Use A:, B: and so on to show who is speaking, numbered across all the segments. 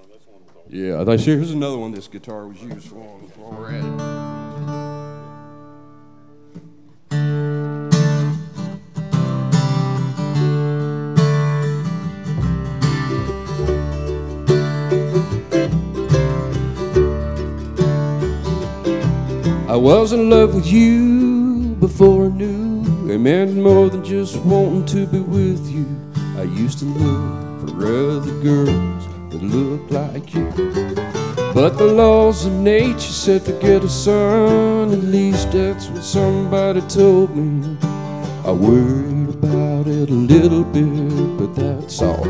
A: Yeah, here's another one this guitar was used for while we're at it. I was in love with you before I knew it meant more than just wanting to be with you. I used to look for other girls that looked like you, but the laws of nature said forget a son. At least that's what somebody told me. I worried about it a little bit, but that's all.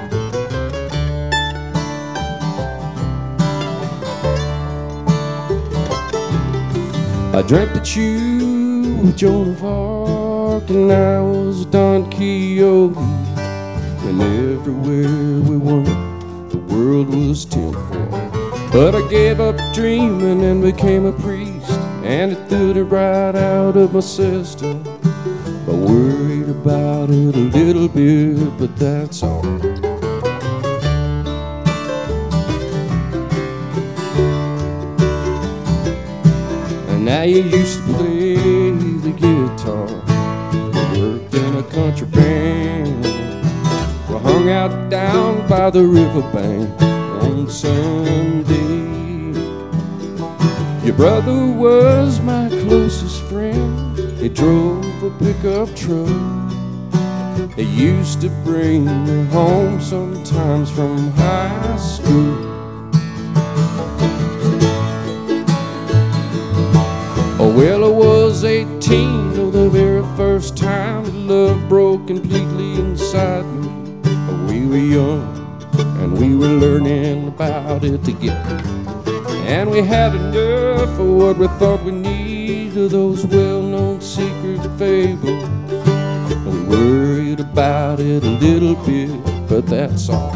A: I dreamt that you were Joan of Arc and I was Don Quixote, and everywhere we went the world was tinfoil. But I gave up dreaming and became a priest, and it threw it right out of my system. I worried about it a little bit, but that's all. Now you used to play the guitar, you worked in a country band, we hung out down by the riverbank on Sunday. Your brother was my closest friend, he drove a pickup truck. He used to bring me home sometimes from high school. Oh, well, I was 18, oh, the very first time that love broke completely inside me. Oh, we were young, and we were learning about it together. And we had enough of what we thought we needed, of those well-known secret fables. We worried about it a little bit, but that's all.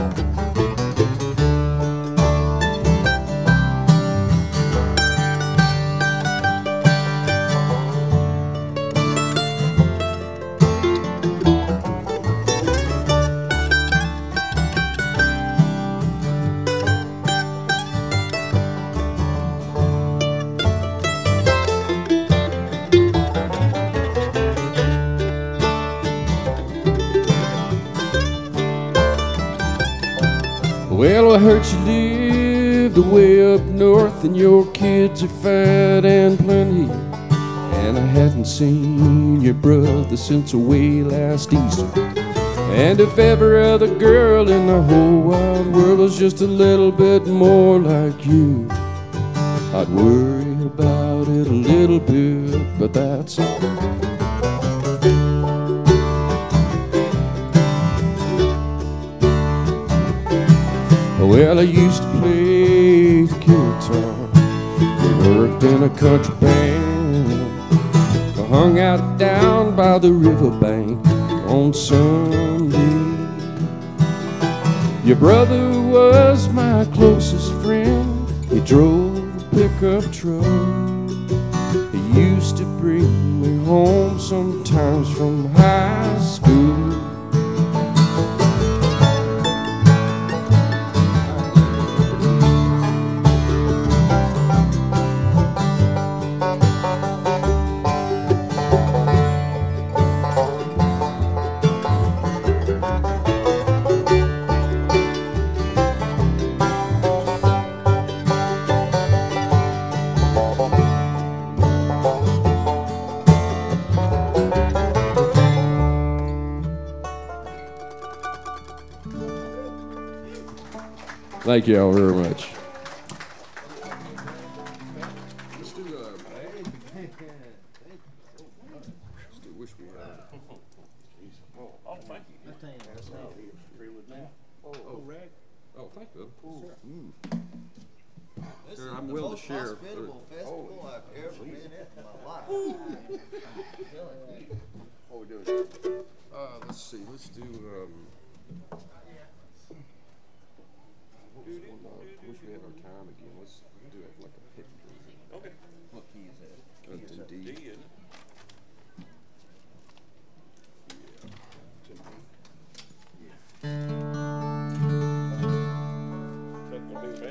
A: Well, I heard you lived away up north and your kids are fat and plenty. And I hadn't seen your brother since away last Easter. And if every other girl in the whole wide world was just a little bit more like you, I'd worry about it a little bit, but that's all. Well, I used to play the guitar, I worked in a country band, I hung out down by the riverbank on Sunday. Your brother was my closest friend, he drove a pickup truck. He used to bring me home sometimes from high school. Thank you all very much. Let's do Wish We Had.
B: Oh, thank you.
A: Oh, rag. Oh, thank you. Sure, I'm willing to share.
C: Festival I've ever been at in my life.
A: What we doing? Let's see. Let's do. Wish we had our time again. Let's do it like a pick.
B: Okay.
C: What key is that?
A: It's in D.
B: D, isn't it?
A: Yeah. It's in D.
B: Check to do, man.